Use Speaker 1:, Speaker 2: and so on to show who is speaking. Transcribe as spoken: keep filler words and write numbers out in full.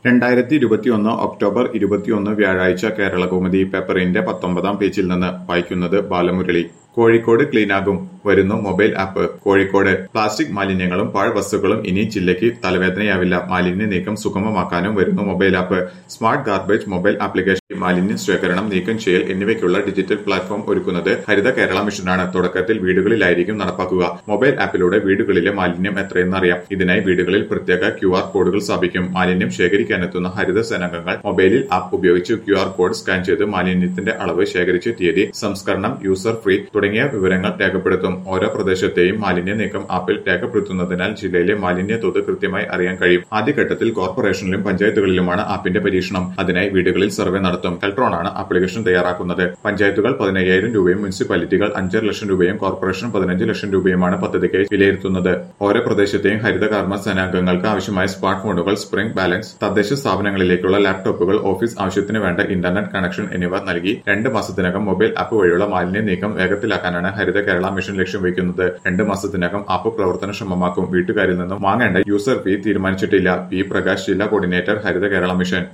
Speaker 1: രണ്ടായിരത്തി ഇരുപത്തിയൊന്ന് ഒക്ടോബർ ഇരുപത്തിയൊന്ന് വ്യാഴാഴ്ച കേരളകൗമുദി പേപ്പറിന്റെ പത്തൊമ്പതാം പേജിൽ നിന്ന് വായിക്കുന്നത് ബാലമുരളി. കോഴിക്കോട് ക്ലീനാകും വരുന്നു മൊബൈൽ ആപ്പ്. കോഴിക്കോട് പ്ലാസ്റ്റിക് മാലിന്യങ്ങളും പാഴ്വസ്തുക്കളും ഇനി ജില്ലയ്ക്ക് തലവേദനയാവില്ല. മാലിന്യ നീക്കം സുഗമമാക്കാനും വരുന്നു mobile app. Smart garbage mobile application, മാലിന്യ ശേഖരണം, നീക്കം ചെയ്യൽ എന്നിവയ്ക്കുള്ള ഡിജിറ്റൽ പ്ലാറ്റ്ഫോം ഒരുക്കുന്നത് ഹരിത കേരള മിഷനാണ്. തുടക്കത്തിൽ വീടുകളിലായിരിക്കും നടപ്പാക്കുക. മൊബൈൽ ആപ്പിലൂടെ വീടുകളിലെ മാലിന്യം എത്രയെന്നറിയാം. ഇതിനായി വീടുകളിൽ പ്രത്യേക ക്യു ആർ കോഡുകൾ സ്ഥാപിക്കും. മാലിന്യം ശേഖരിക്കാനെത്തുന്ന ഹരിത സേനാംഗങ്ങൾ മൊബൈലിൽ ആപ്പ് ഉപയോഗിച്ച് ക്യു ആർ കോഡ് സ്കാൻ ചെയ്ത് മാലിന്യത്തിന്റെ അളവ്, ശേഖരിച്ച തീയതി, സംസ്കരണം, യൂസർ ഫ്രീ തുടങ്ങിയ വിവരങ്ങൾ രേഖപ്പെടുത്തും. ഓരോ പ്രദേശത്തെയും മാലിന്യ നീക്കം ആപ്പിൽ രേഖപ്പെടുത്തുന്നതിനാൽ ജില്ലയിലെ മാലിന്യ തോത് കൃത്യമായി അറിയാൻ കഴിയും. ആദ്യഘട്ടത്തിൽ കോർപ്പറേഷനിലും പഞ്ചായത്തുകളിലുമാണ് ആപ്പിന്റെ പരീക്ഷണം. അതിനായി വീടുകളിൽ സർവേ നടത്തും. കെൽട്രോണാണ് ആപ്ലിക്കേഷൻ തയ്യാറാക്കുന്നത്. പഞ്ചായത്തുകൾ പതിനയ്യായിരം രൂപയും മുനിസിപ്പാലിറ്റികൾ അഞ്ചര ലക്ഷം രൂപയും കോർപ്പറേഷൻ പതിനഞ്ച് ലക്ഷം രൂപയുമാണ് പദ്ധതിക്കായി വിലയിരുത്തുന്നത്. ഓരോ പ്രദേശത്തെയും ഹരിത കർമ്മ സേനാംഗങ്ങൾക്ക് ആവശ്യമായ സ്മാർട്ട് ഫോണുകൾ, സ്പ്രിംഗ് ബാലൻസ്, തദ്ദേശ സ്ഥാപനങ്ങളിലേക്കുള്ള ലാപ്ടോപ്പുകൾ, ഓഫീസ് ആവശ്യത്തിന് വേണ്ട ഇന്റർനെറ്റ് കണക്ഷൻ എന്നിവ നൽകി രണ്ട് മാസത്തിനകം മൊബൈൽ ആപ്പ് വഴിയുള്ള മാലിന്യ നീക്കം വേഗത്തിലാക്കാനാണ് ഹരിത കേരള മിഷൻ ലക്ഷ്യം വയ്ക്കുന്നത്. രണ്ട് മാസത്തിനകം ആപ്പ് പ്രവർത്തനക്ഷമമാക്കും. വീട്ടുകാരിൽ നിന്നും വാങ്ങേണ്ട യൂസർ ഫീ തീരുമാനിച്ചിട്ടില്ല. പി പ്രകാശ്, ജില്ലാ കോർഡിനേറ്റർ, ഹരിത കേരള മിഷൻ.